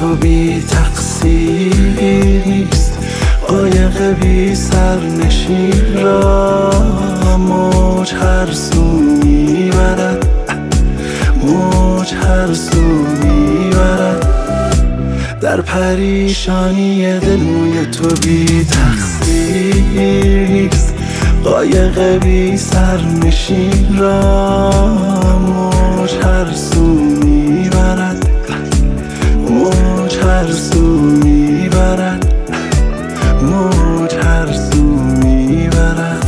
تو بی تقصیر نیست، قایق بی سرنشین را موج هر سو میبرد، موج هر سو میبرد. در پریشانی دل موی تو بی تقصیر نیست، قایق بی سرنشین را موج هر سو میبرد، موج هر سو میبرد، موج هر سو میبرد.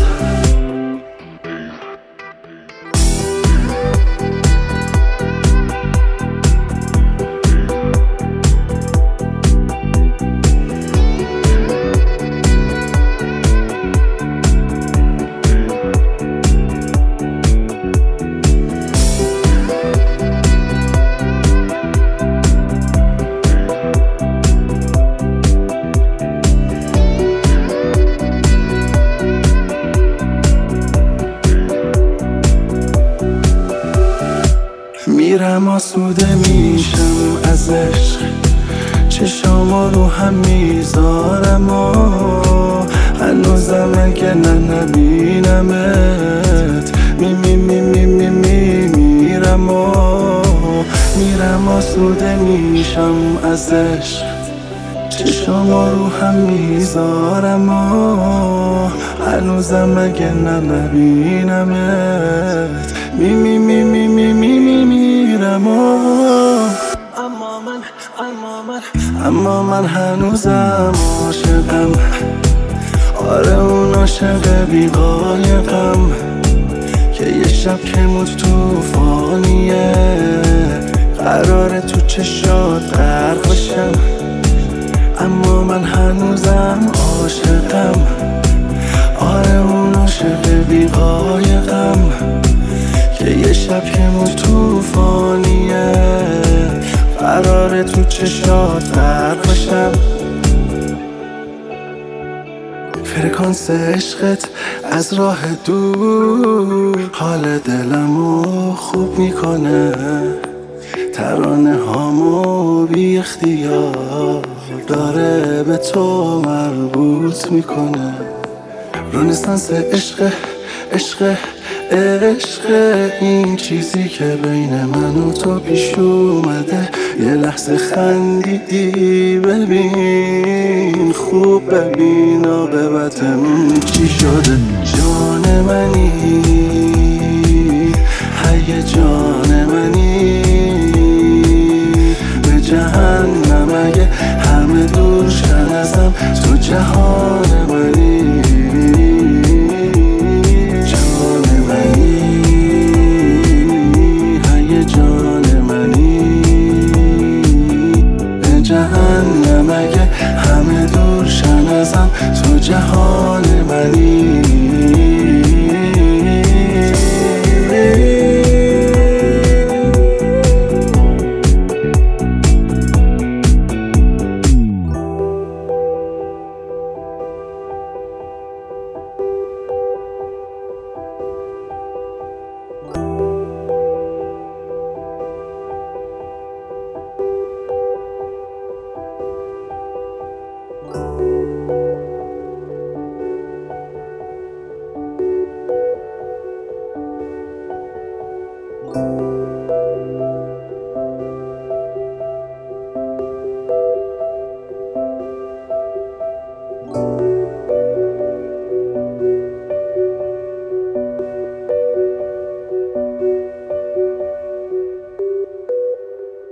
میرم آسوده میشم از عشق، چشامو رو هم میذارم و هنوزم اگه نبینمت میرم و میرم آسوده میشم از عشق، چشامو رو هم میذارم و هنوزم اگه نبینمت میرم و اما من هنوزم عاشقم. آره اون عاشق بی قایقم که یه شب که موج توفانیه، قراره تو چشات غرق بشم. اما من هنوزم عاشقم. آره اون عاشق بی قایقم که یه شب که موج توفانیه، قراره تو چشات غرق بشم. فرکانس عشقت از راه دور حال دلمو خوب میکنه، ترانه هامو بی اختیار داره به تو مربوط میکنه. رنسانس عشق عشق عشق، این چیزی که بین من و تو پیش اومده. یه لحظه خندیدی ببین، خوب ببین عاقبتمون چی شده. جان منی هی جان منی، به جهنم اگه همه دور شن ازم، تو جهان منی. جهنم اگه همه دور شن ازم، تو جهان منی.